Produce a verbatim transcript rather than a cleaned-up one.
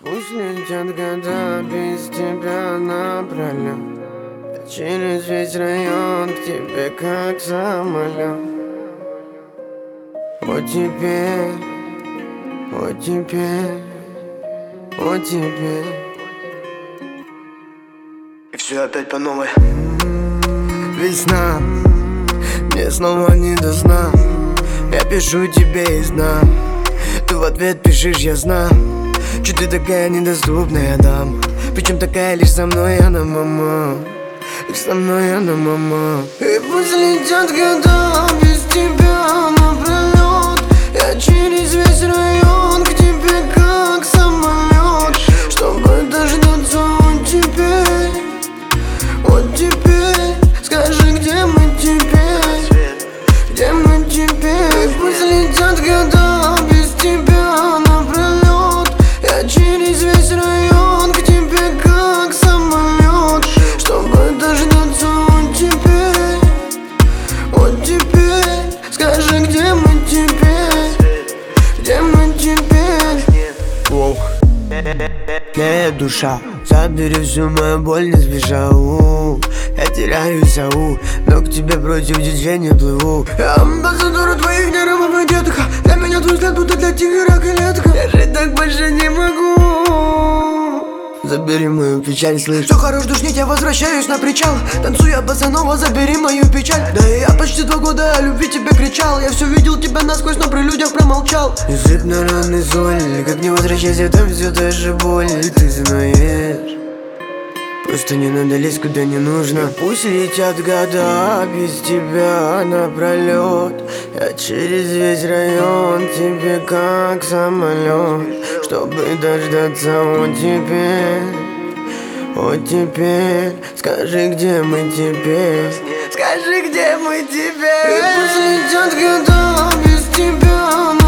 Пусть летят года без тебя напролёт. Я через весь район к тебе как самолет. Вот теперь, вот теперь, вот теперь. И все опять по новой. Весна, мне снова не до сна. Я пишу тебе из дна, ты в ответ пишешь, я знаю. Че ты такая недоступная дама, причем такая лишь со мной она мама. Лишь со мной она мама. И пусть летят года без тебя напролёт. Я через весь район к тебе как самолет, чтобы дождаться вот теперь. Вот теперь, скажи, где мы теперь? Где мы теперь? Пусть летят года без тебя напролёт. Я через весь район к тебе как самолет, чтобы дождаться вот теперь. Вот теперь, скажи, где мы теперь? Где мы теперь? Воу. Моя душа, забери всю мою боль, не сбежал. Я теряюсь, ау, но к тебе против течения плыву. Я амбассадор твоих нервов и детка. Для меня твой взгляд будто для тигра клетка. Я жить так больше не могу. Забери мою печаль, слышь. Все хорош, душнить, я возвращаюсь на причал. Танцуя босанова, забери мою печаль. Да и я почти два года о любви тебе кричал. Я все видел тебя насквозь, но при людях промолчал. Язык на раны соль, как не возвращайся, там все та же боль. Ты знаешь, просто не надо лезть куда не нужно. Пусть летят года без тебя напролёт. Я через весь район тебе как самолет, чтобы дождаться вот теперь. Вот теперь, скажи, где мы теперь? Скажи, где мы теперь? И пусть летят года без тебя